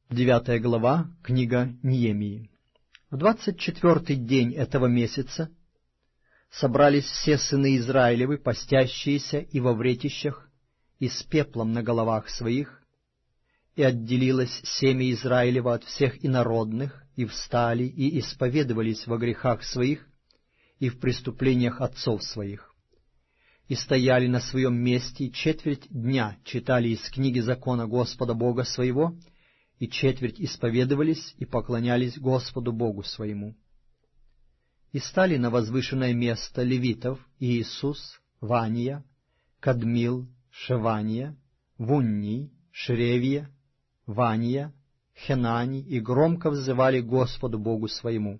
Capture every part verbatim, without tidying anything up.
Девятая глава, книга Неемии. В двадцать четвертый день этого месяца собрались все сыны Израилевы, постящиеся и во вретищах, и с пеплом на головах своих, и отделилось семя Израилева от всех инородных, и встали, и исповедовались во грехах своих и в преступлениях отцов своих, и стояли на своем месте, и четверть дня читали из книги закона Господа Бога своего, и четверть исповедовались и поклонялись Господу Богу своему. И стали на возвышенное место левитов Иисус, Вания, Кадмил, Шевания, Вунний, Шревия, Вания, Хенани, и громко взывали Господу Богу своему.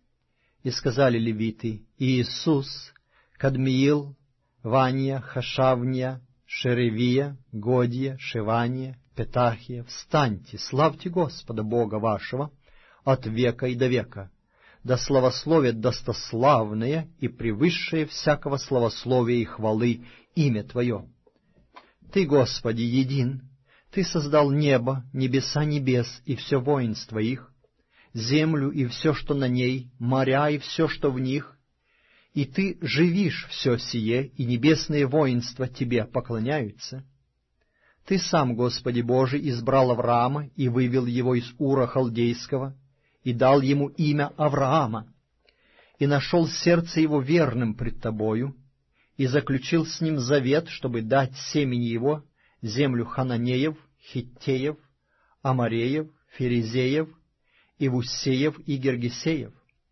И сказали левиты: Иисус, Кадмиил, Вания, Хашавния, Шеревия, Годия, Шевания, Петахия, встаньте, славьте Господа Бога вашего от века и до века, да славословит достославное и превысшее всякого славословия и хвалы имя Твое. Ты, Господи, един, Ты создал небо, небеса небес и все воинство их, землю и все, что на ней, моря и все, что в них, и Ты живишь все сие, и небесные воинства Тебе поклоняются. Ты сам, Господи Божий, избрал Авраама и вывел его из Ура Халдейского, и дал ему имя Авраама, и нашел сердце его верным пред Тобою, и заключил с ним завет, чтобы дать семени его землю Хананеев, Хиттеев, Амореев, Ферезеев, Ивусеев и Гергесеев.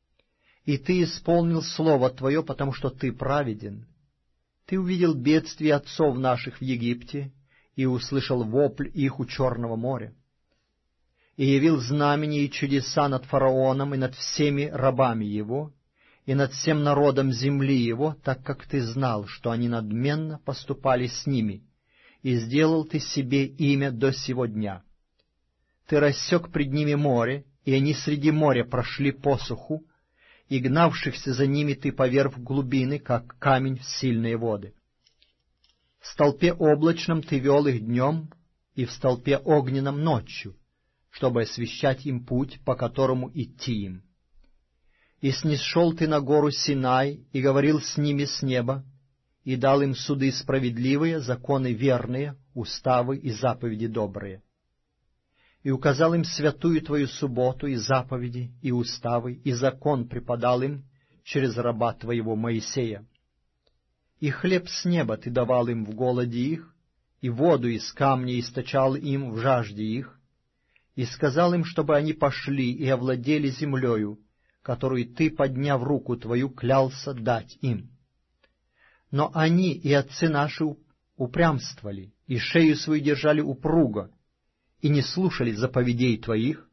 И Ты исполнил слово Твое, потому что Ты праведен. Ты увидел бедствие отцов наших в Египте, и услышал вопль их у Черного моря, и явил знамения и чудеса над фараоном и над всеми рабами его, и над всем народом земли его, так как Ты знал, что они надменно поступали с ними, и сделал Ты себе имя до сего дня. Ты рассек пред ними море, и они среди моря прошли посуху, и гнавшихся за ними Ты поверг в глубины, как камень в сильные воды. В столпе облачном Ты вел их днем, и в столпе огненном ночью, чтобы освещать им путь, по которому идти им. И снисшел Ты на гору Синай, и говорил с ними с неба, и дал им суды справедливые, законы верные, уставы и заповеди добрые. И указал им святую Твою субботу, и заповеди, и уставы, и закон преподал им через раба Твоего Моисея. И хлеб с неба Ты давал им в голоде их, и воду из камня источал им в жажде их, и сказал им, чтобы они пошли и овладели землею, которую Ты, подняв руку Твою, клялся дать им. Но они и отцы наши упрямствовали, и шею свою держали упруго, и не слушали заповедей Твоих,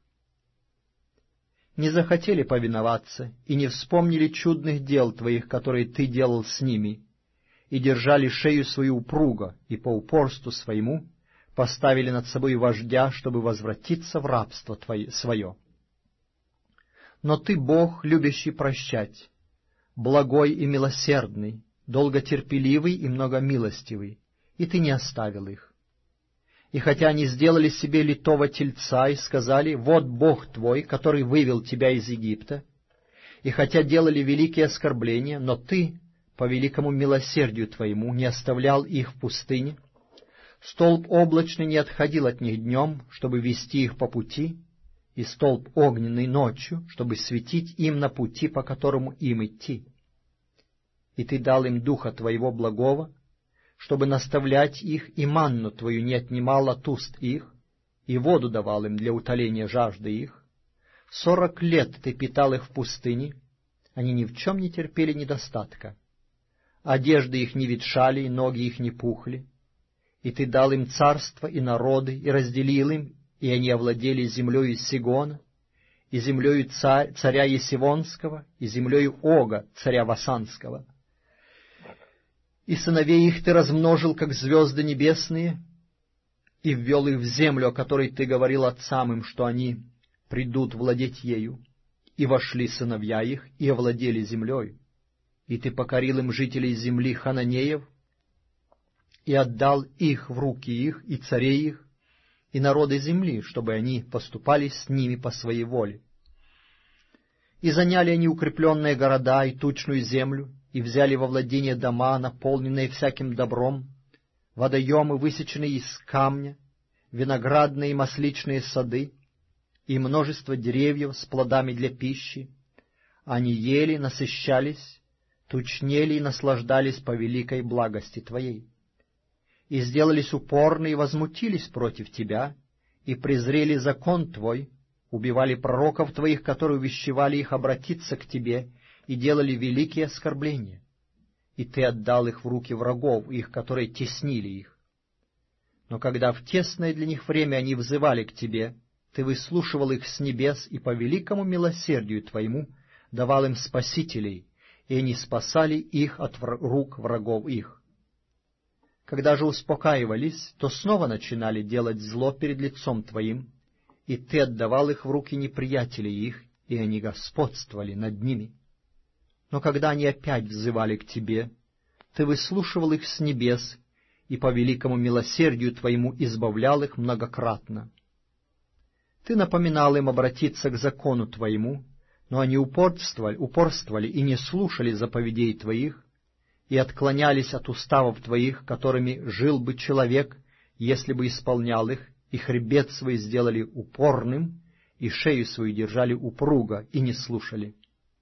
не захотели повиноваться, и не вспомнили чудных дел Твоих, которые Ты делал с ними, и держали шею свою упруго, и по упорству своему поставили над собой вождя, чтобы возвратиться в рабство твое, свое. Но Ты, Бог, любящий прощать, благой и милосердный, долготерпеливый и многомилостивый, и Ты не оставил их. И хотя они сделали себе литого тельца и сказали: «Вот Бог твой, который вывел тебя из Египта», и хотя делали великие оскорбления, но Ты, по великому милосердию Твоему, не оставлял их в пустыне, столб облачный не отходил от них днем, чтобы вести их по пути, и столб огненный ночью, чтобы светить им на пути, по которому им идти. И Ты дал им духа Твоего благого, чтобы наставлять их, и манну Твою не отнимал от уст их, и воду давал им для утоления жажды их. Сорок лет Ты питал их в пустыне, они ни в чем не терпели недостатка. Одежды их не ветшали, и ноги их не пухли. И Ты дал им царство и народы, и разделил им, и они овладели землею Сигона, и землею царь, царя Есивонского, и землею Ога, царя Васанского. И сыновей их Ты размножил, как звезды небесные, и ввел их в землю, о которой Ты говорил отцам им, что они придут владеть ею. И вошли сыновья их, и овладели землею. И Ты покорил им жителей земли Хананеев, и отдал их в руки их, и царей их, и народы земли, чтобы они поступали с ними по своей воле. И заняли они укрепленные города и тучную землю, и взяли во владение дома, наполненные всяким добром, водоемы, высеченные из камня, виноградные и масличные сады, и множество деревьев с плодами для пищи. Они ели, насыщались, тучнели и наслаждались по великой благости Твоей. И сделались упорны и возмутились против Тебя, и презрели закон Твой, убивали пророков Твоих, которые увещевали их обратиться к Тебе, и делали великие оскорбления. И Ты отдал их в руки врагов их, которые теснили их. Но когда в тесное для них время они взывали к Тебе, Ты выслушивал их с небес и по великому милосердию Твоему давал им спасителей, и они спасали их от рук врагов их. Когда же успокаивались, то снова начинали делать зло перед лицом Твоим, и Ты отдавал их в руки неприятелей их, и они господствовали над ними. Но когда они опять взывали к Тебе, Ты выслушивал их с небес, и по великому милосердию Твоему избавлял их многократно. Ты напоминал им обратиться к закону Твоему, но они упорствовали, упорствовали и не слушали заповедей Твоих, и отклонялись от уставов Твоих, которыми жил бы человек, если бы исполнял их, и хребет свой сделали упорным, и шею свою держали упруго, и не слушали.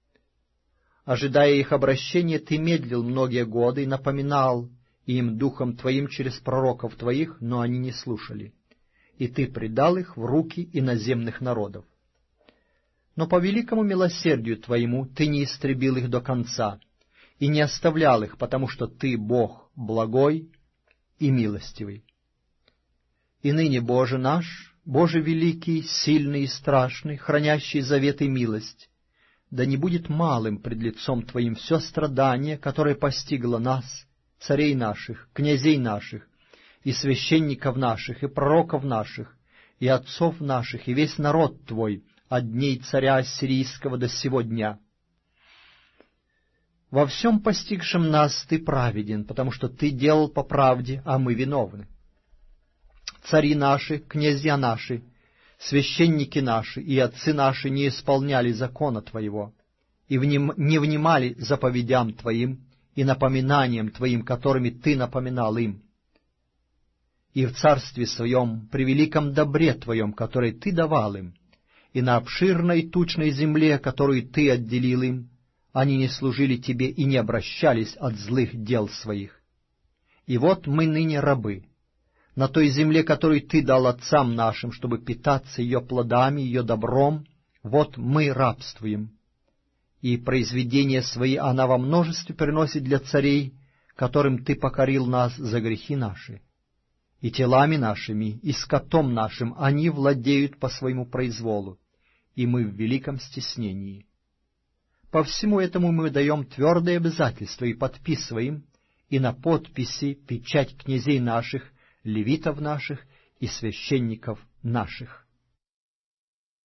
Ожидая их обращения, Ты медлил многие годы и напоминал им духом Твоим через пророков Твоих, но они не слушали, и Ты предал их в руки иноземных народов. Но по великому милосердию Твоему Ты не истребил их до конца, и не оставлял их, потому что Ты Бог благой и милостивый. И ныне, Боже наш, Боже великий, сильный и страшный, хранящий завет и милость, да не будет малым пред лицом Твоим все страдание, которое постигло нас, царей наших, князей наших, и священников наших, и пророков наших, и отцов наших, и весь народ Твой, от дней царя Ассирийского до сего дня. Во всем постигшем нас Ты праведен, потому что Ты делал по правде, а мы виновны. Цари наши, князья наши, священники наши и отцы наши не исполняли закона Твоего, и вним, не внимали заповедям Твоим и напоминаниям Твоим, которыми Ты напоминал им. И в царстве Своем, при великом добре Твоем, который Ты давал им, и на обширной тучной земле, которую Ты отделил им, они не служили Тебе и не обращались от злых дел своих. И вот мы ныне рабы, на той земле, которую Ты дал отцам нашим, чтобы питаться ее плодами, ее добром, вот мы рабствуем. И произведения свои она во множестве приносит для царей, которым Ты покорил нас за грехи наши. И телами нашими, и скотом нашим они владеют по своему произволу, и мы в великом стеснении. По всему этому мы даем твердые обязательства и подписываем, и на подписи печать князей наших, левитов наших и священников наших.